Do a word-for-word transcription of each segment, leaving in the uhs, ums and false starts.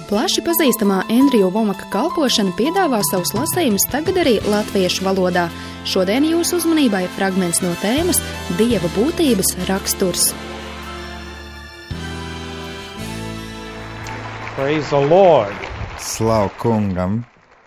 Plaši pazīstamā Endriju Vomaka kalpošana piedāvā savus lasījumus tagad arī latviešu valodā. Šodien jūsu uzmanībai fragments no tēmas Dieva būtības raksturs. Praise the Lord. Slavu kungam!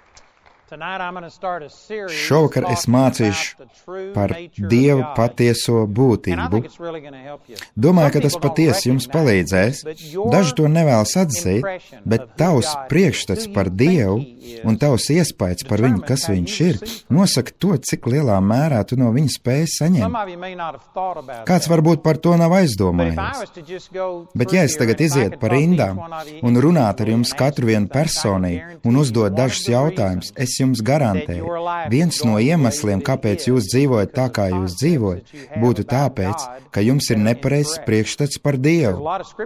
Šovakar es mācīšu par Dieva patieso būtību. Domāju, ka tas patiesi jums palīdzēs. Daži to nevēlas atzīt, bet tavs priekšstats par Dievu un tavs iespējas par viņu, kas viņš ir, nosaka to, cik lielā mērā tu no viņa spēj saņemt. Kāds varbūt par to nav aizdomājies. Bet ja es tagad izietu par rindām un runātu ar jums katru vienu personīgi un uzdot dažus jautājumus, es jums garantēju, viens no iemesliem, kāpēc jūs dzīvojat tā, kā jūs dzīvojat, būtu tāpēc, ka jums ir nepareizs priekšstats par Dievu.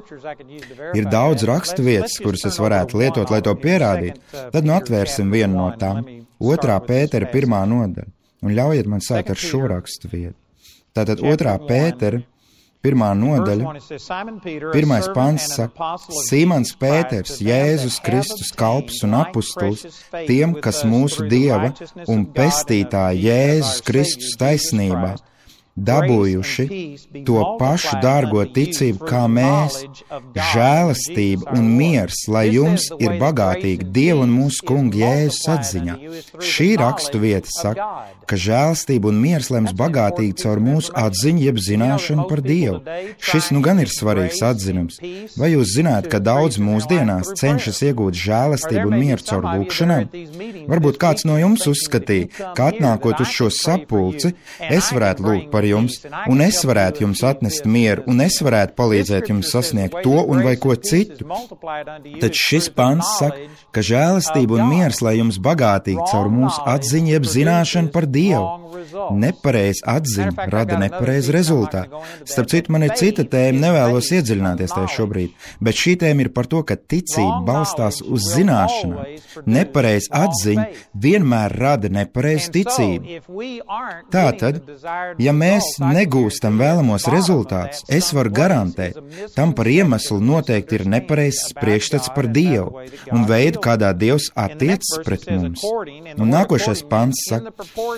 Ir daudz rakstu vietas, kuras es varētu lietot, lai to pierādītu. Tad nu atvērsim vienu no tām. Otrā Pētera pirmā nodaļa. Un ļaujiet man sākt ar šo rakstu vietu. Tātad otrā Pētera pirmā nodaļa, pirmais pants saka, Simons Pēters, Jēzus Kristus kalps un apustulis, tiem, kas mūsu Dieva un pestītāja Jēzus Kristus taisnībā dabūjuši to pašu dārgo ticību kā mēs, žēlastība un miers, lai jums ir bagātīgi Dieva un mūsu kunga Jēzus atziņā. Šī rakstu vieta saka, ka žēlastība un miers lems bagātīgi caur mūsu atziņu jeb zināšanu par Dievu. Šis nu gan ir svarīgs atzinums. Vai jūs zināt, ka daudz mūsdienās cenšas iegūt žēlastību un mieru caur lūkšanām? Varbūt kāds no jums uzskatīja, ka atnākot uz šo sapulci, es varētu lūgt par jums, un es varētu jums atnest mieru, un es varētu palīdzēt jums sasniegt to un vai ko citu. Taču šis pants saka, ka žēlastība un miers, lai jums bagātīgi caur mūsu atziņu jeb zināšanu par Dievu. Nepareiz atziņa rada nepareiz rezultātu. Starp citu, man ir cita tēma, nevēlos iedziļināties tajā šobrīd, bet šī tēma ir par to, ka ticība balstās uz zināšanām. Nepareiz atziņa vienmēr rada nepareiz ticību. Tātad, ja mēs negūstam vēlamos rezultātus, es varu garantēt, tam par iemeslu noteikti ir nepareizs priekšstats par Dievu un veidu, kādā Dievs attiecas pret mums. Un nākošais pants saka,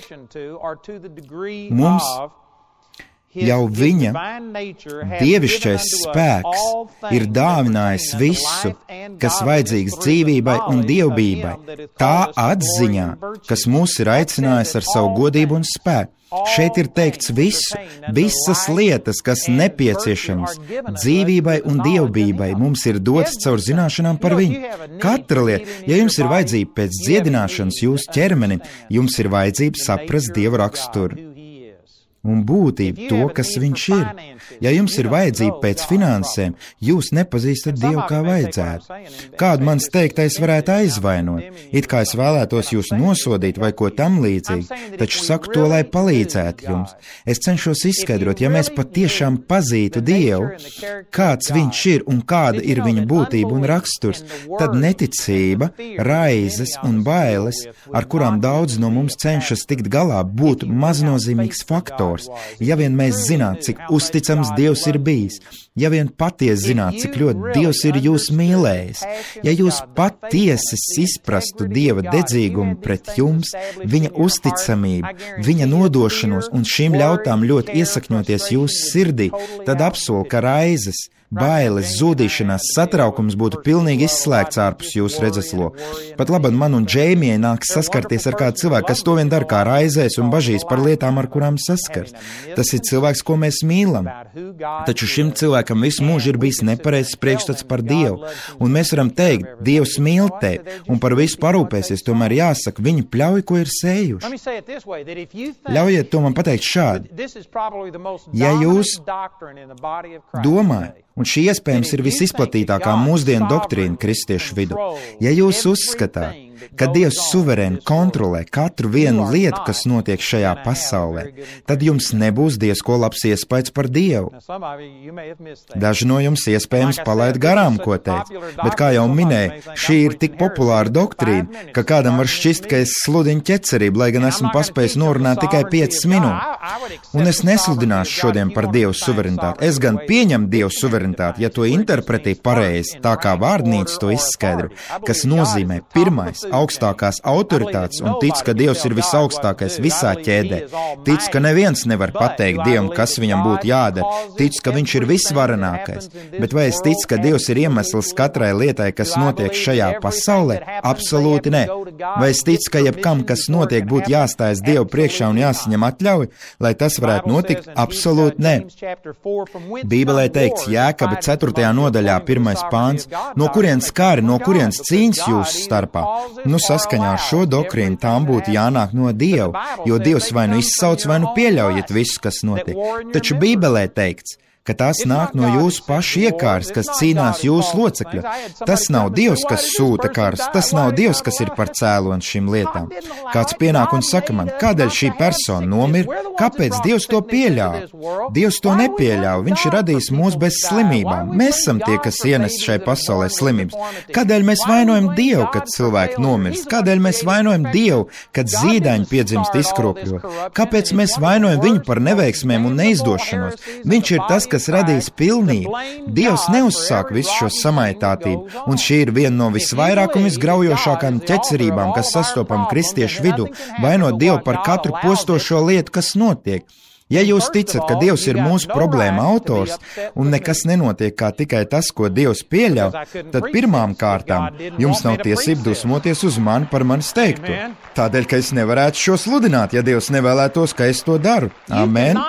mums jau viņa dievišķais spēks ir dāvinājis visu, kas vajadzīgs dzīvībai un dievbijai, tā atziņā, kas mūs ir aicinājis ar savu godību un spēku. Šeit ir teikts visu, visas lietas, kas nepieciešamas dzīvībai un dievbijai, mums ir dotas caur zināšanām par viņu. Katra lieta, ja jums ir vajadzība pēc dziedināšanas jūsu ķermenim, jums ir vajadzība saprast Dieva raksturu un būtību to, kas viņš ir. Ja jums ir vajadzība pēc finansēm, jūs nepazīstat Dievu kā vajadzētu. Kādu mans teiktais varētu aizvainot, it kā es vēlētos jūs nosodīt vai ko tam līdzīgi, taču saku to, lai palīdzētu jums. Es cenšos izskaidrot, ja mēs patiešām pazītu Dievu, kāds viņš ir un kāda ir viņa būtība un raksturs, tad neticība, raizes un bailes, ar kurām daudz no mums cenšas tikt galā, būtu maznozīmīgs faktors. Ja vien mēs zināt, cik uzticams Dievs ir bijis, ja vien patiesi zināt, cik ļoti Dievs ir jūs mīlējis, ja jūs patiesi izprastu Dieva dedzīgumu pret jums, viņa uzticamību, viņa nodošanos un šīm ļautām ļoti iesakņoties jūsu sirdī, tad apsolu, ka raizes, bailes, zudīšanās, satraukums būtu pilnīgi izslēgts ārpus jūsu redzesloka. Pat labāk man un Džeimijai nāks saskarties ar kādu cilvēku, kas to vien dara kā raizēs un bažīs par lietām, ar kurām saskars. Tas ir cilvēks, ko mēs mīlam. Taču šim cilvēkam visu mūžu ir bijis nepareizs priekšstats par Dievu. Un mēs varam teikt, Dievs mīl tevi un par visu parūpēsies, tomēr jāsaka, viņi pļauj, ko ir sējuši. Ļaujiet to man pateikt šādi. Ja jūs domājat, un šī iespējams ir visizplatītākā mūsdienu doktrīna kristiešu vidu. Ja jūs uzskatāt, ka Dievs suverēni kontrolē katru vienu lietu, kas notiek šajā pasaulē, tad jums nebūs diezko labs iespējas par Dievu. Daži no jums iespējams palaid garām, ko teicu, bet, kā jau minēju, šī ir tik populāra doktrīna, ka kādam var šķist, ka es sludinu ķecerību, lai gan esmu paspējis norunāt tikai piecas minūtes. Un es nesludināšu šodien par Dievu suverenitāti. Es gan pieņemu Dievu suverenitāti, ja to interpretē pareizi, tā kā vārdnīca to izskaidro, kas nozīmē pirmais, augstākās autoritātes, un tic, ka Dievs ir visaugstākais visā ķēdē. Tic, ka neviens nevar pateikt Dievam, kas viņam būtu jādara. Tic, ka viņš ir visvarenākais. Bet vai es ticu, ka Dievs ir iemesls katrai lietai, kas notiek šajā pasaulē? Absolūti nē. Vai es ticu, ka jebkam, kas notiek, būtu jāstājas Dievu priekšā un jāsaņem atļauj, lai tas varētu notikt? Absolūti nē. Bībelē teikts Jēkaba ceturtajā nodaļā pirmais pāns, no kurienes kāri, no kurienes cīņas jūsu starpā. Nu, saskaņā ar šo doktrīnu tām būtu jānāk no Dieva, jo Dievs vai nu izsauc, vai nu pieļaujiet visu, kas notiek. Taču Bībelē teikts, ka tās nāk no jūsu pašu iekāras, kas cīnās jūsu locekļu. Tas nav Dievs, kas sūta karas, tas nav Dievs, kas ir par cēloni šīm lietām. Kāds pienāk un saka man, kādēļ šī persona nomir, kāpēc Dievs to pieļauj? Dievs to nepieļauj, viņš ir radījis mūs bez slimībām. Mēs esam tie, kas ienes šai pasaulē slimības. Kādēļ mēs vainojam Dievu, kad cilvēki nomirst? Kādēļ mēs vainojam Dievu, kad zīdaiņi piedzimst izkropļot? Kāpēc mēs vainojam viņu par neveiksmēm un neizdošanos? Viņš ir tas, kas kas radīs pilnību. Dievs neuzsāk visu šo samaitātību, un šī ir viena no visvairāk un visgraujošākām ķecerībām, kas sastopam kristiešu vidū, vainot Dievu par katru postošo lietu, kas notiek. Ja jūs ticat, ka Dievs ir mūsu problēma autors, un nekas nenotiek kā tikai tas, ko Dievs pieļauj, tad pirmām kārtām jums nav tiesība dusmoties uz mani par manis teikto. Tādēļ, ka es nevarētu šo sludināt, ja Dievs nevēlētos, ka es to daru. Amen.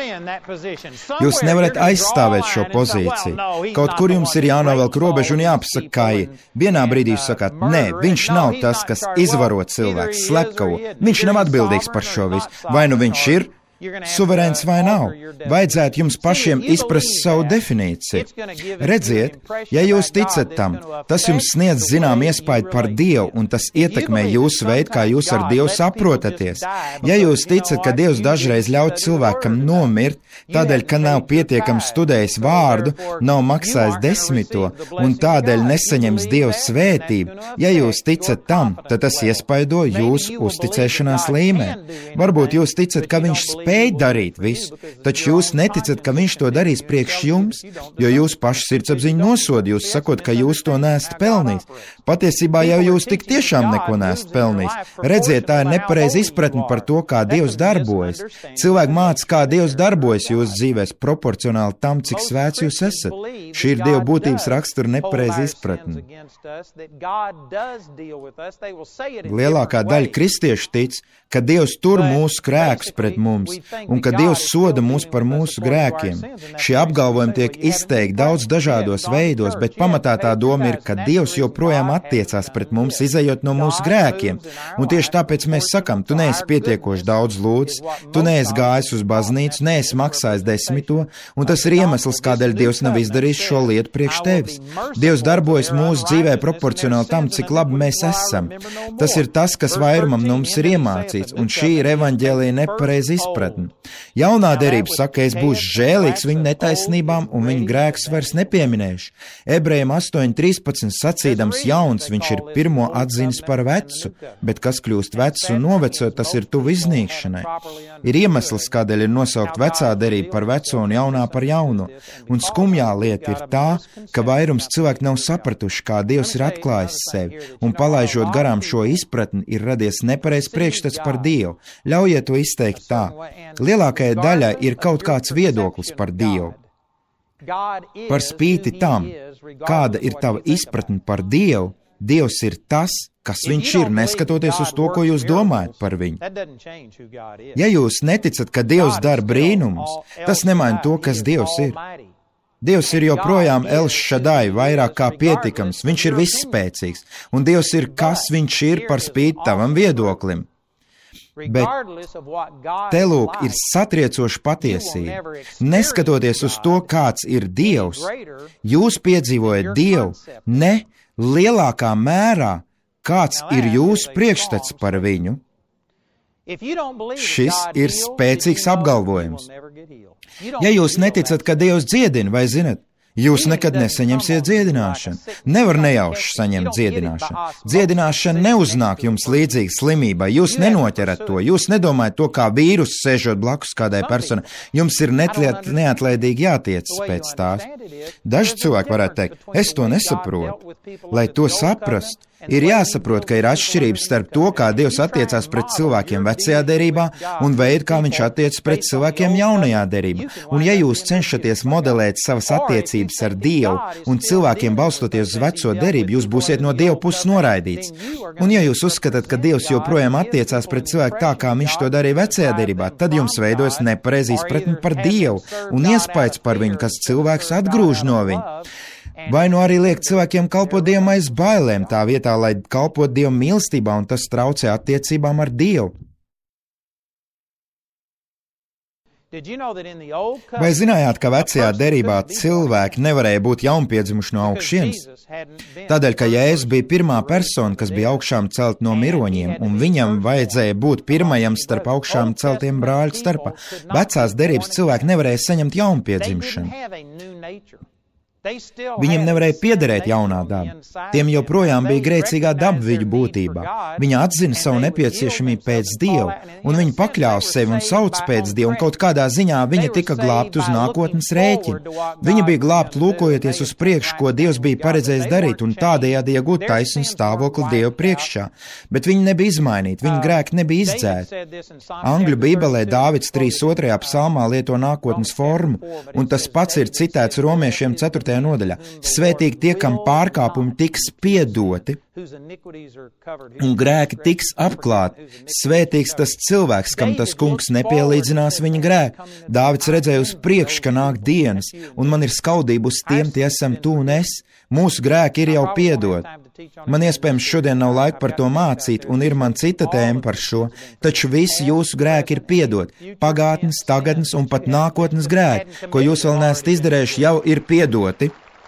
Jūs nevarat aizstāvēt šo pozīciju. Kaut kur jums ir jānovelk robežu un jāpasaka, kā ir. Vienā brīdī jūs sakāt, nē, viņš nav tas, kas izvaro cilvēku, slepkavo. Viņš nav atbildīgs par šo visu. Vai nu viņš ir suverēns vai nav? Vajadzētu jums pašiem izprast savu definīciju. Redziet, ja jūs ticat tam, tas jums sniedz zinām iespaidu par Dievu, un tas ietekmē jūsu veidu, kā jūs ar Dievu saprotaties. Ja jūs ticat, ka Dievs dažreiz ļauj cilvēkam nomirt, tādēļ, ka nav pietiekami studējis vārdu, nav maksājis desmito, un tādēļ nesaņems Dieva svētību, ja jūs ticat tam, tad tas iespaido jūsu uzticēšanās līmeni. Varbūt jūs ticat, ka viņš spēj darīt visu, taču jūs neticat, ka viņš to darīs priekš jums, jo jūs paši sirdsapziņu nosod, jūs sakot, ka jūs to neesat pelnījis. Patiesībā jau jūs tik tiešām neko neesat pelnījis. Redziet, tā ir nepareiza izpratne par to, kā Dievs darbojas. Cilvēki māca, kā Dievs darbojas jūsu dzīvēs proporcionāli tam, cik svēts jūs esat. Šī ir Dieva būtības rakstura nepareiza izpratne. Lielākā daļa kristiešu tic, ka Dievs tur mūsu grēkus pret mums, un ka Dievs soda mūs par mūsu grēkiem. Šie apgalvojumi tiek izteikti daudz dažādos veidos, bet pamatā tā doma ir, ka Dievs joprojām attiecās pret mums, izejot no mūsu grēkiem. Un tieši tāpēc mēs sakam, tu neesi pietiekoši daudz lūdzis, tu neesi gājis uz baznīcu, neesi maksājis desmito, un tas ir iemesls, kādēļ Dievs nav izdarījis šo lietu priekš tevis. Dievs darbojas mūsu dzīvē proporcionāli tam, cik labi mēs esam. Tas ir tas, kas vairumam no mums ir iemācīts, un šī ir evaņģēlija nepareiza izpratne. Jaunā derība saka, es būšu žēlīgs viņu netaisnībām un viņu grēkus vairs nepieminēšu. Ebrejiem astoņi trīspadsmit sacīdams jauns, viņš ir pirmo atzinis par vecu, bet kas kļūst vecs un noveco, tas ir tuvu iznīkšanai. Ir iemesls, kādēļ ir nosaukt vecā derība par veco un jaunā par jauno. Un skumjā lieta ir tā, ka vairums cilvēku nav sapratuši, kā Dievs ir atklājis sevi, un palaižot garām šo izpratni, ir radies nepareizs priekšstats par Dievu. Ļaujiet to izteikt tā. Lielākajai daļai ir kaut kāds viedoklis par Dievu. Par spīti tam, kāda ir tava izpratne par Dievu, Dievs ir tas, kas viņš ir, neskatoties uz to, ko jūs domājat par viņu. Ja jūs neticat, ka Dievs dara brīnumus, tas nemaina to, kas Dievs ir. Dievs ir joprojām El Shaddai, vairāk kā pietiekams, viņš ir visspēcīgs, un Dievs ir, kas viņš ir par spīti tavam viedoklim. Bet te lūk ir satriecoša patiesība. Neskatoties uz to, kāds ir Dievs, jūs piedzīvojat Dievu ne lielākā mērā kāds ir jūsu priekšstats par viņu, šis ir spēcīgs apgalvojums. Ja jūs neticat, ka Dievs dziedina, vai zinat, jūs nekad nesaņemsiet dziedināšanu. Nevar nejauši saņemt dziedināšanu. Dziedināšana neuznāk jums līdzīgi slimībai. Jūs nenoķerat to. Jūs nedomājat to kā vīrusu sēžot blakus kādai personai. Jums ir netliet, neatlaidīgi jātiecas pēc tās. Daži cilvēki varētu teikt, es to nesaprotu. Lai to saprast, ir jāsaprot, ka ir atšķirības starp to, kā Dievs attiecās pret cilvēkiem vecajā derībā un veidu, kā viņš attiecas pret cilvēkiem jaunajā derībā. Un ja jūs cenšaties modelēt savas attiecības ar Dievu un cilvēkiem balstoties uz veco derību, jūs būsiet no Dieva puses noraidīts. Un ja jūs uzskatāt, ka Dievs joprojām attiecās pret cilvēku tā, kā viņš to darīja vecajā derībā, tad jums veidojas nepareiz izpratne par Dievu un iespējas par viņu, kas cilvēks atgrūž no viņa. Vai nu arī liek cilvēkiem kalpot Dievam aiz bailēm tā vietā, lai kalpot Dievam mīlestībā, un tas traucē attiecībām ar Dievu. Vai zinājāt, ka vecajā derībā cilvēki nevarēja būt jaunpiedzimuši no augšienes? Tādēļ, ka Jēzus bija pirmā persona, kas bija augšām celt no miroņiem, un viņam vajadzēja būt pirmajam starp augšām celtiem brāļu starpā. Vecās derības cilvēki nevarēja saņemt jaunpiedzimšanu. Viņiem nevarēja piederēt jaunā daba. Tiem joprojām bija grēcīgā daba viņu būtībā. Viņa atzina savu nepieciešamību pēc Dieva, un viņa pakļāva sevi un sauc pēc Dieva, un kaut kādā ziņā viņa tika glābta uz nākotnes rēķina. Viņa bija glābta lūkojoties uz priekšu, ko Dievs bija paredzējis darīt, un tādējādi iegūt taisnu stāvokli Dieva priekšā. Bet viņa nebija izmainīta, viņa grēki nebija izdzēti. Angļu bībelē Dāvids trīsdesmit otrajā psalmā lieto nākotnes formu, un tas pats ir citēts Romiešiem ceturtajā nodaļā. Svētīgi tie, kam pārkāpumi tiks piedoti un grēki tiks apklāti. Svētīgs tas cilvēks, kam tas kungs nepielīdzinās viņa grēku. Dāvids redzēja uz priekšu, ka nāk dienas, un man ir skaudība uz tiem, tie esam tu un es. Mūsu grēki ir jau piedoti. Man iespējams šodien nav laika par to mācīt, un ir man cita tēma par šo, taču visi jūsu grēki ir piedoti. Pagātnes, tagadnes un pat nākotnes grēki, ko jūs vēl neesat izdarējuši, jau ir piedoti.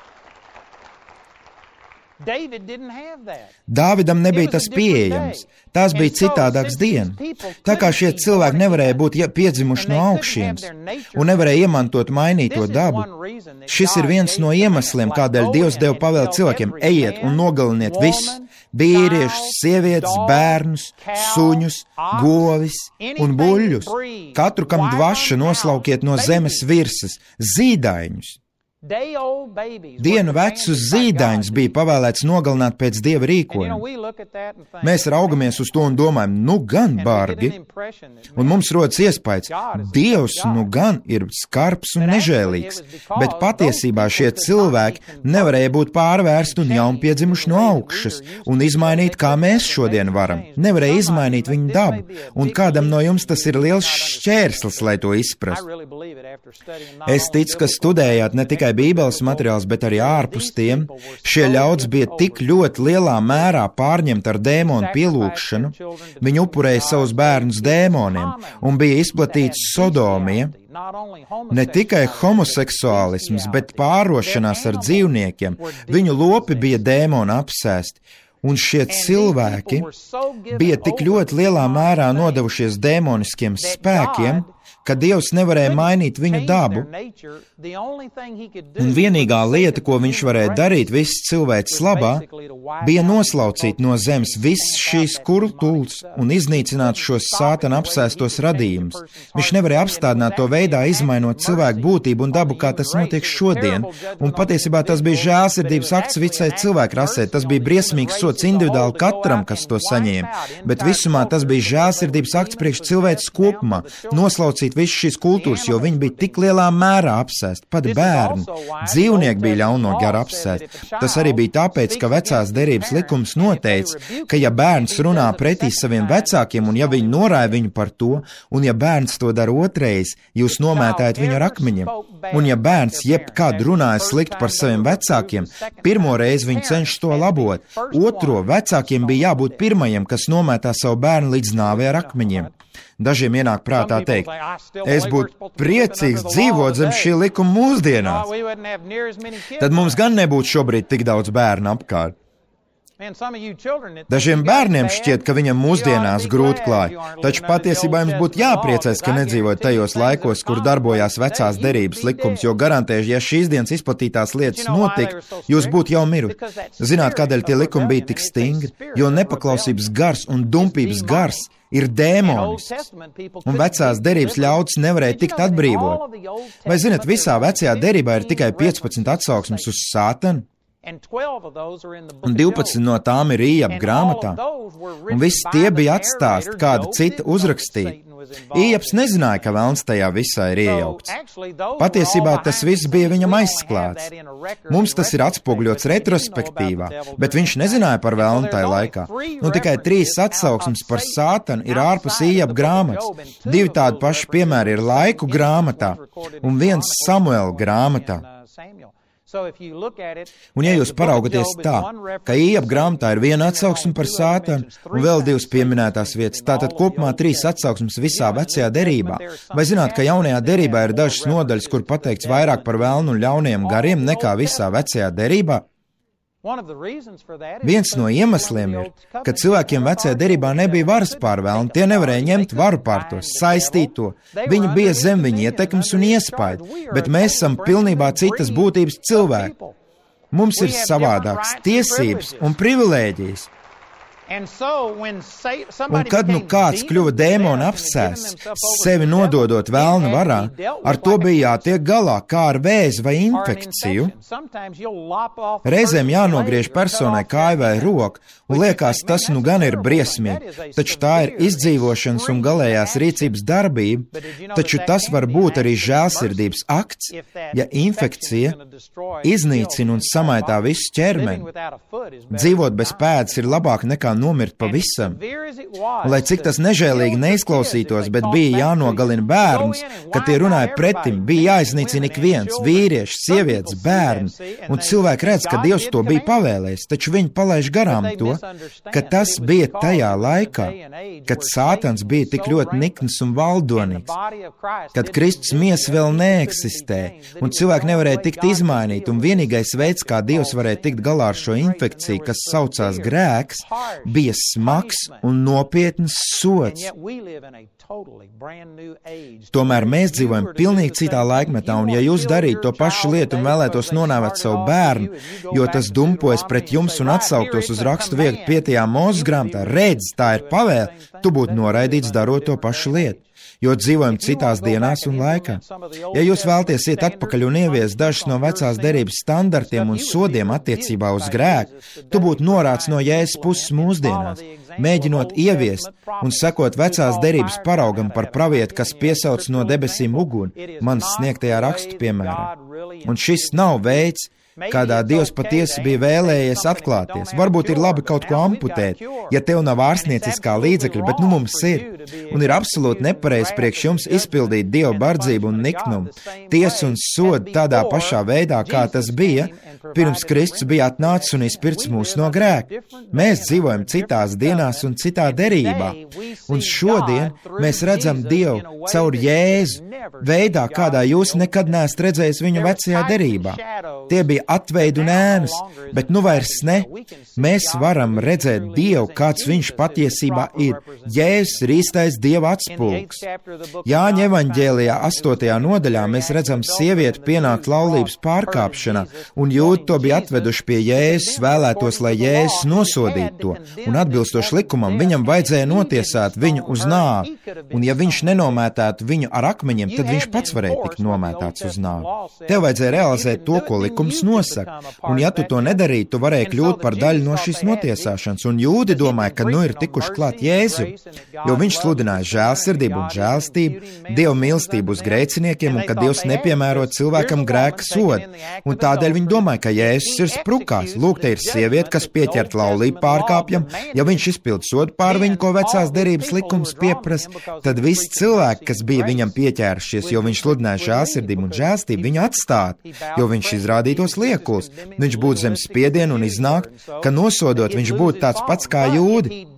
Dāvidam nebija tas pieejams. Tās bija citādāks diena. Tā kā šie cilvēki nevarēja būt piedzimuši no augšienes un nevarēja iemantot mainīto dabu, šis ir viens no iemesliem, kādēļ Dievs deva pavēli cilvēkiem: ejiet un nogaliniet visus vīriešus, sievietes, bērnus, suņus, govis un buļļus. Katru, kam dvaša, noslaukiet no zemes virsmas, zīdaiņus. Dienu vecus zīdaiņus bija pavēlēts nogalināt pēc Dieva rīkojuma. Mēs raugamies uz to un domājam, nu gan bargi, un mums rodas iespējas, Dievs nu gan ir skarbs un nežēlīgs, bet patiesībā šie cilvēki nevarēja būt pārvērsti un jaunpiedzimuši no augšas un izmainīt, kā mēs šodien varam. Nevarēja izmainīt viņu dabu, un kādam no jums tas ir liels šķērslis, lai to izprastu. Es ticu, ka studējāt ne tikai Bībeles materiāls, bet arī ārpus tiem, šie ļaudis bija tik ļoti lielā mērā pārņemti ar dēmonu pielūgšanu, viņi upurēja savus bērnus dēmoniem un bija izplatīts sodomija, ne tikai homoseksuālisms, bet pārošanās ar dzīvniekiem, viņu lopi bija dēmonu apsēsti. Un šie cilvēki bija tik ļoti lielā mērā nodevušies dēmoniskiem spēkiem, ka Dievs nevarēja mainīt viņu dabu, un vienīgā lieta, ko viņš varēja darīt viss cilvēks labā, bija noslaucīt no zemes visas šīs kultūras un iznīcināt šos sātana apsēstos radījumus. Viņš nevarēja apstādināt to veidā, izmainot cilvēku būtību un dabu, kā tas notiek šodien, un patiesībā tas bija žēlsirdības akts visai cilvēku rasē, tas bija briesmīgs sots individuāli katram, kas to saņēma, bet visumā tas bija žēlsirdības akts priekš cilvēks kopumā, noslaucīt visu šīs kultūras, jo viņi bija tik lielā mērā apsēsti, pat bērni. Dzīvnieki bija ļauno garu apsēsti. Tas arī bija tāpēc, ka vecās derības likums noteica, ka ja bērns runā pretī saviem vecākiem un ja viņi norāja viņu par to, un ja bērns to dara otrais, jūs nomētājat viņu ar akmeņiem. Un ja bērns jebkad runāja slikti par saviem vecākiem, pirmo reizi viņi cenšas to labot. Otro, vecākiem bija jābūt pirmajiem, kas nomētā savu bērnu līdz nāvei ar akmeņiem. Dažiem ienāk prātā teikt, es būtu priecīgs dzīvot zem šī likuma mūsdienās. Tad mums gan nebūtu šobrīd tik daudz bērnu apkārt. Dažiem bērniem šķiet, ka viņam mūsdienās grūti klāj, taču patiesībā jums būtu jāpriecājas, ka nedzīvojat tajos laikos, kur darbojās vecās derības likums, jo garantēšu, ja šīs dienas izplatītās lietas notika, jūs būtu jau miruši. Zināt, kādēļ tie likumi bija tik stingri? Jo nepaklausības gars un dumpības gars ir dēmonisks, un vecās derības ļaudis nevarēja tikt atbrīvot. Vai zināt, visā vecajā derībā ir tikai piecpadsmit atsauksmes uz Sātanu? Un divpadsmit no tām ir Ījaba grāmatā, un viss tie bija atstāsti, kāda cita uzrakstīja. Ījabs nezināja, ka velns tajā visā ir iejaukts. Patiesībā tas viss bija viņam aizsklāts. Mums tas ir atspoguļots retrospektīvā, bet viņš nezināja par velnu tajā laikā. Nu tikai trīs atsauksmes par Sātanu ir ārpus Ījaba grāmatas. Divi tādi paši piemēri ir Laiku grāmatā un viens Samuela grāmatā. Un ja jūs paraugaties tā, ka Ījaba grāmatā ir viena atsauksme par Sātanu un vēl divas pieminētās vietas, tātad kopumā trīs atsauksmes visā vecajā derībā, vai zināt, ka jaunajā derībā ir dažas nodaļas, kur pateikts vairāk par velnu un ļauniem gariem nekā visā vecajā derībā? Viens no iemesliem ir, ka cilvēkiem vecajā derībā nebija varas pār velnu, tie nevarēja ņemt varu pār to, saistīt to. Viņi bija zem viņa ietekmes un iespaidu, bet mēs esam pilnībā citas būtības cilvēki. Mums ir savādākas tiesības un privilēģijas. Un kad nu kāds kļuva dēmona apsēsts, sevi nododot velna varā, ar to bija jātiek galā, kā ar vēzi vai infekciju. Reizēm jānogriež personai kāju vai roku, un liekas, tas nu gan ir briesmīgi, taču tā ir izdzīvošanas un galējās rīcības darbība, taču tas var būt arī žēlsirdības akts, ja infekcija iznīcina un samaitā visu ķermeni. Dzīvot bez pēdas ir labāk nekā nomirt pavisam. Un, lai cik tas nežēlīgi neizklausītos, bet bija jānogalina bērns, kad tie runāja pretim, bija jāiznīcina ik viens, vīrieši, sievietes, bērni, un cilvēki redz, ka Dievs to bija pavēlējis, taču viņi palaiž garām to, ka tas bija tajā laikā, kad Sātans bija tik ļoti nikns un valdonīgs, kad Kristus miesa vēl neeksistē, un cilvēki nevarēja tikt izmainīt, un vienīgais veids, kā Dievs varēja tikt galā ar šo infekciju, kas saucās grēks, bija smags un nopietns sots. Tomēr mēs dzīvojam pilnīgi citā laikmetā, un ja jūs darītu to pašu lietu un vēlētos nonāvēt savu bērnu, jo tas dumpojas pret jums un atsauktos uz rakstu vietu piektajā Mūzes grāmatā, redz, tā ir pavēle, tu būtu noraidīts darot to pašu lietu. Jo dzīvojam citās dienās un laikā. Ja jūs vēlaties iet atpakaļ un ievies dažus no vecās derības standartiem un sodiem attiecībā uz grēku, tu būtu norāds no Jēzus puses mūsdienās, mēģinot ieviest un sekot vecās derības paraugam par pravietu, kas piesauc no debesīm uguni, manas sniegtajā rakstu piemērā. Un šis nav veids, kādā Dievs patiesi bija vēlējies atklāties. Varbūt ir labi kaut ko amputēt, ja tev nav ārstnieciskā līdzekļa, bet nu mums ir. Un ir absolūti nepareizi priekš jums izpildīt Dieva bardzību un niknumu, tiesu un sodu tādā pašā veidā, kā tas bija, pirms Kristus bija atnācis un izpircis mūs no grēka. Mēs dzīvojam citās dienās un citā derībā. Un šodien mēs redzam Dievu caur Jēzu, veidā, kādā jūs nekad neesat redzējis viņu vecajā derībā. Tie bija atveidi un ēnas, bet nu vairs ne. Mēs varam redzēt Dievu, kāds viņš patiesībā ir. Jēzus ir īstais Dieva atspulgs. Jāņa evaņģēlijā astotajā nodaļā mēs redzam sievieti pienākt laulības pārkāpšanā, un jūdi to bija atveduši pie Jēzus, vēlētos, lai Jēzus nosodītu to, un atbilstoši likumam viņam vajadzēja notiesāt viņu uz nāvi, un ja viņš nenomētētu viņu ar akmeņiem, tad viņš pats varēja tikt nomētāts uz nāvi. Tev vajadzēja realizēt to, ko likums nosaka, un ja tu to nedarītu, tu varēji kļūt par daļu no šīs notiesāšanas, un jūdi domāja, ka nu ir tikuši klāt Jēzu, jo viņš sludināja žēlsirdību un žēlstību, Dieva mīlestību uz grēciniekiem, un ka Dievs nepiemēro cilvēkam grēka sodu, un tādēļ viņi domāja, ka Jēzus ir sprukās. Lūk, te ir sieviete, kas pieķert laulību pārkāpjam, ja viņš izpild sodu pār viņu, ko vecās derības likums pieprasa, tad visi cilvēki, kas bija viņam pieķērušies, jo viņš sludināja žēlsirdību un žēlstību, viņu atstāt, jo viņš izrādītos liekuls. Viņš būtu zem spiedienu un iznākt, ka nosodot viņš būtu tāds pats kā jūdi.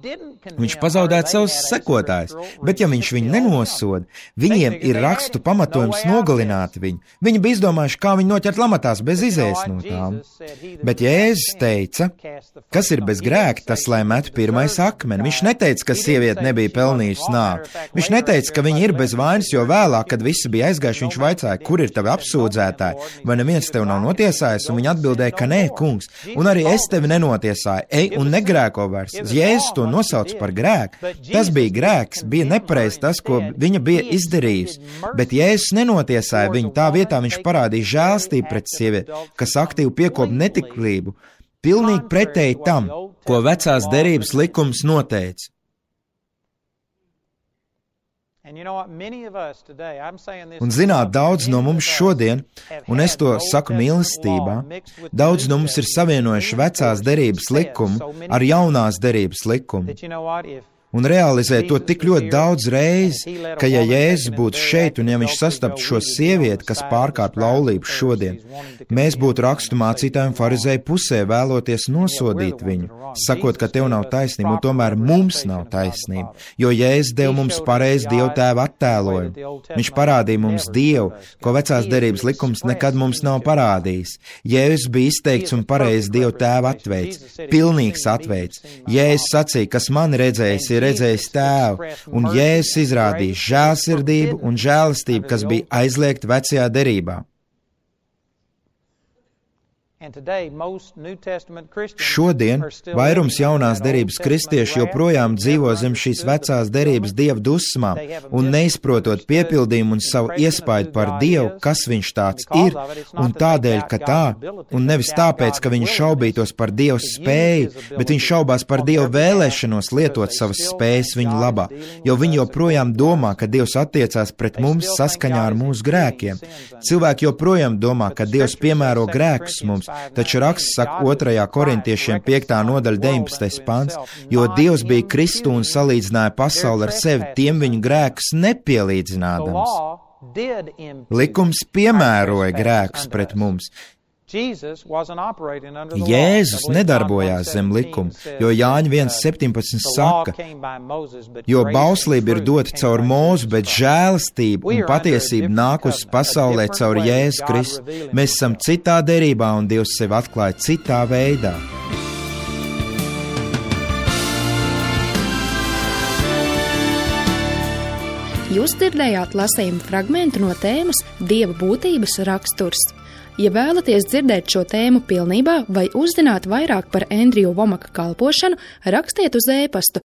Viņš pazaudētu savus sekotājus, bet ja viņš viņu nenosoda, viņiem ir rakstu pamatojums nogalināt viņu. Viņi bija izdomājuši, kā viņu noķert lamatās bez izējas no tām. Bet Jēzus teica, kas ir bez grēka, tas lai met pirmais akmeni. Viņš neteica, ka sieviete nebija pelnījusi nāvi. Viņš neteica, ka viņa ir bez vainas, jo vēlāk, kad visi bija aizgājuši, viņš vaicāja, kur ir tavi apsūdzētāji, vai neviens tev nav notiesājis, un viņa atbildēja, ka nē, kungs, un arī es tevi nenotiesāju, ej un negrēko vairs. Jēzus to nosauc par grēku. Tas bija grēks, bija nepareizi tas, ko viņa bija izdarījusi, bet Jēzus nenotiesāja viņu, tā vietā viņš parādīja žēlstību pret sievieti, kas aktīvi piekop netiklību, pilnīgi pretēji tam, ko vecās derības likums noteica. Un zināt, daudz no mums šodien, un es to saku mīlestībā, daudz no mums ir savienojuši vecās derības likumu ar jaunās derības likumu. Un realizē to tik ļoti daudz reizi, ka ja Jēzus būtu šeit un ja viņš sastaptu šo sievieti, kas pārkāp laulību šodien, mēs būtu rakstu mācītāju un farizēju pusē vēloties nosodīt viņu, sakot, ka tev nav taisnība, un tomēr mums nav taisnība, jo Jēzus deva mums pareizi Dievu tēva attēlojumu. Viņš parādīja mums Dievu, ko vecās derības likums nekad mums nav parādījis. Jēzus bija izteikts un pareizi Dievu tēva atveids, pilnīgs atveids. Jēzus sacīja, kas man redzējis, ir redzējis tēvu, un Jēzus izrādīja žēlsirdību un žēlastību, kas bija aizliegta vecajā derībā. Šodien vairums jaunās derības kristieši joprojām dzīvo zem šīs vecās derības Dieva dusmām un neizprotot piepildījumu un savu iespaidu par Dievu, kas viņš tāds ir, un tādēļ, ka tā, un nevis tāpēc, ka viņi šaubītos par Dievu spēju, bet viņi šaubās par Dievu vēlēšanos lietot savas spējas viņu labā, jo viņi joprojām domā, ka Dievs attiecās pret mums saskaņā ar mūsu grēkiem. Cilvēki joprojām domā, ka Dievs piemēro grēkus mums, taču raksts saka otrajā korintiešiem piektā nodaļa deviņpadsmitais pants, jo Dievs bija Kristu un salīdzināja pasauli ar sevi, tiem viņu grēkus nepielīdzinādams. Likums piemēroja grēkus pret mums. Jēzus nedarbojās zem likuma, jo Jāņa viens septiņpadsmit saka, jo bauslība ir dota caur Mūzu, bet žēlastība un patiesība nākus pasaulē caur Jēzu Kristu. Mēs esam citā derībā un Dievs sevi atklāja citā veidā. Jūs dzirdējāt lasījumu fragmentu no tēmas Dieva būtības raksturs. Ja vēlaties dzirdēt šo tēmu pilnībā vai uzzināt vairāk par Andriju Vomaka kalpošanu, rakstiet uz e-pastu